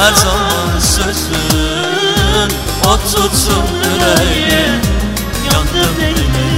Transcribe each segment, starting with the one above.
her zaman sözün. O tutsun yüreğim, yandım neylerim.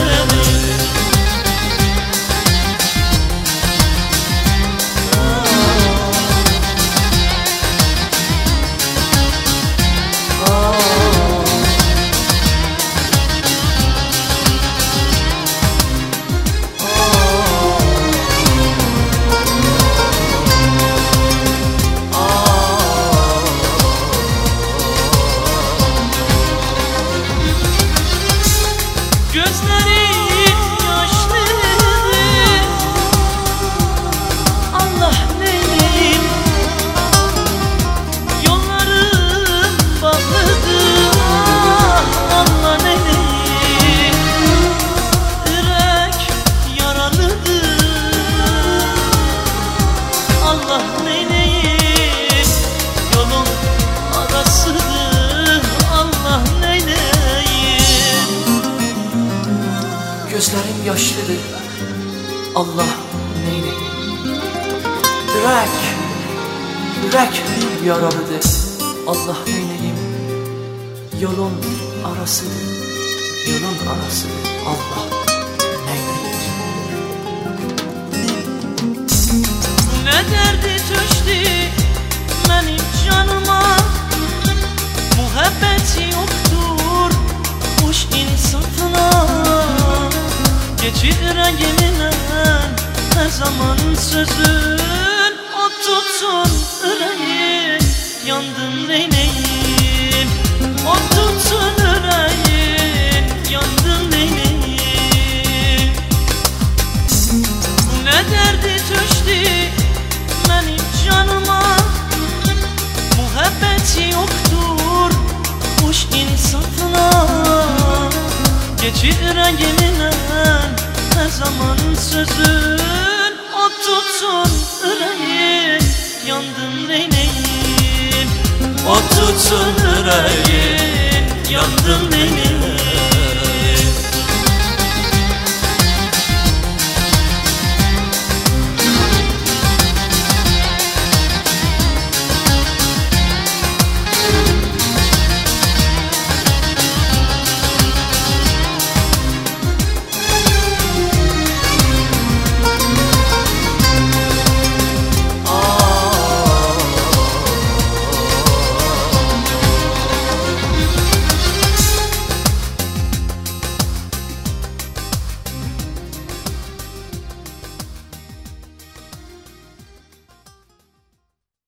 Gözlerim yaşlıdır, Allah neyleyim. Yollarım bağlıdır, Allah neyleyim. Yürek yaralıdır, Allah neyleyim. Yolun arasıdır, Allah neyleyim. Gözlerim yaşlıdır, Allah neyleyim. Yürek yaralıdır, Allah neyleyim. Yolun arasıdır, Allah neyleyim. Ne derdi düştü benim canıma, muhabbeti yoktur kuş insafına. Geçir yüreğimden her zaman sözün. O tutsun yüreğim, yandım neyleyim. O tutsun yüreğim, yandım neyleyim. Ne derdi düştü benim canıma, muhabbeti yoktur kuş insafına. Geçir yüreğimden her zaman sözün. O tutsun yüreğim, yandım neyleyim. O tutsun yüreğim, yandım